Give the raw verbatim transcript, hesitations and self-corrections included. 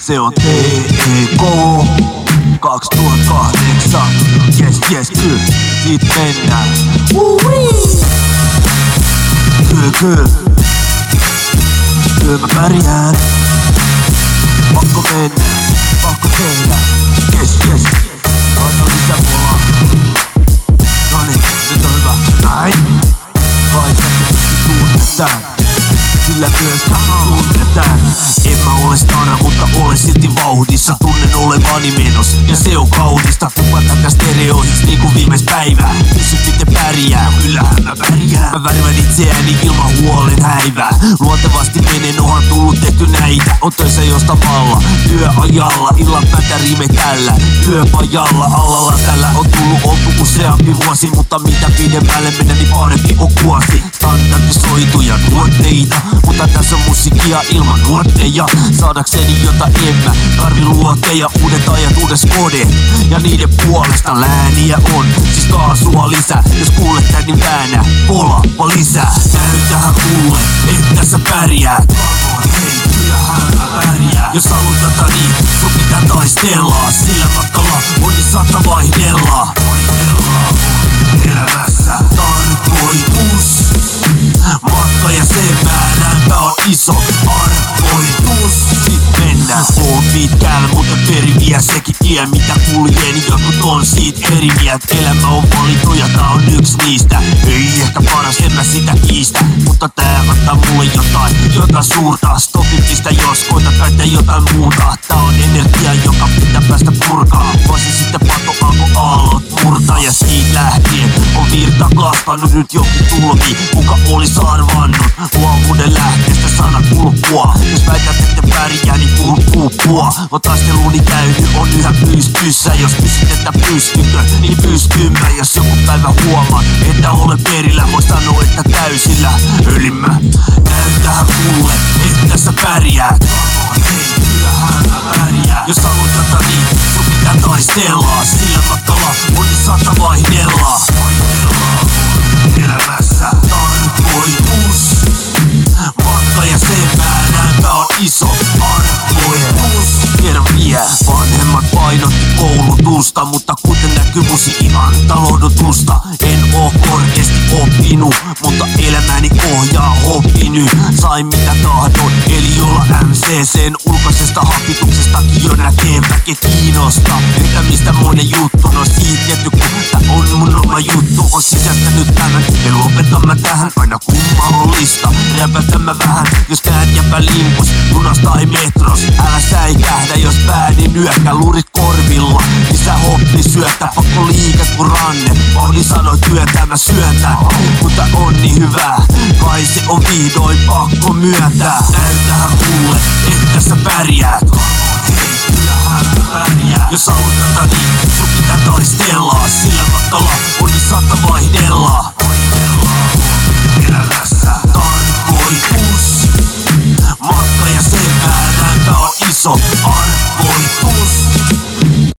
Se on T E K kaksituhattakahdeksan. Jes jes kyl, sit mennään. Kyl kyl, kyl mä pärjään. Pakko mennä, pakko tehdä. Jes jes, anna lisäpulaa. Noniin, nyt on hyvä. Näin. Vai sä tunnetaan. Sillä myöskään tunnetaan. En mä ole stara, mutta olen silti vauhdissa. Tunnen olevani menos ja se on kaunista. Tupataan stereoihin niinku viimeis päivää. Kysy miten pärjää, kyllähän mä pärjään. Mä värvän itseäni ilman huolen häivää. Luontevasti menen, onhan tullut tehty näitä. On töissä josta valla, työajalla. Illan päätä rime tällä, työpajalla. Alalla tällä on tullut oltu useampi vuosi. Mutta mitä pidemmälle mennä, niin parempi on kuosi. Standardisoituja nuotteita, mutta tässä on musiikkia ilman nuotteja. Saadakseni jota en mä tarvi luotteja. Uudet ajat, uudes kode ja niiden puolesta lääniä on. Siis kaasua lisää, jos kuulet tän niin väännä. Polappa lisää, näytähän mulle, että sä pärjäät. Hei, kyllähän mä pärjää. Jos haluat tätä niin, sun pitää taistella. Sillä matkalla on niin sata vaihdella. Vaihdella on elämässä tarkoitus. Matka ja sen määränpä on iso arvoitus. Sit mennään, oon pitkällä, mutta periviä sekin tie mitä kuljen. Jotkut on siitä eri mieltä. Elämä on valittu ja tää on yks niistä. Ei ehkä paras, en mä sitä kiistä. Mutta tää antaa mulle jotain, jotain suurta. Stopin pistä jos koitat väittää jotain muuta. Tää on energia, joka pitää päästä purkaa. Vuosi sitten pato alkoi aallot murtaa. Ja siitä lähtien on virta kasvanut nyt jokin tulvi. Kuka olis arvannut luovuuden lähteestä sana kulkua. Jos väität ette pärjää, niin puhun puppua. On taisteluni käynyt, on yhä pystyssä. Jos kysyt, että pystykö, niin pystyn mä. Jos joku päivä huomaat, että olen perillä, voi sanoa, että täysillä ölimä. Näytähän mulle, että sä pärjäät. Hei, kyllähän mä pärjää. Jos haluat tätä niin, sun pitää taistella. Sillä matkalla on niin sata vaihdella. Vaihdella on elämässä tarkoitus. Matka ja sen määränpä on iso arvoitus. Tiedän vielä, vanhemmat painotti koulutusta, mutta kuten näkyy musi ihan taloudutusta. En oo korkeasti oppinut, mutta elämäni ohjaa hoppinyt. Sain mitä tahdon, eli olla M C C:n ulkoisesta hapituksestakin jo näkee väke kiinnosta. Entä mistä monen juttu, no siitä tietty kun tää on mun oma juttu. On sisästänyt tämän, ja lopetan mä tähän aina kun mahdollista. Räpätän mä vähän, jos näet jäpä limpus, junas tai metros. Älä säikähdä, jos päädin nyökkä luurit korvilla. Lisää hoppi syötä, pakko liike kun ranne. Vauhdin sanoi työtä mä syötän, mutta on niin hyvä. Kai se on vihdoin pakko myöntää. Näytähän mulle, että sä pärjäät. Hei, kyllähän mä pärjää. Jos haluat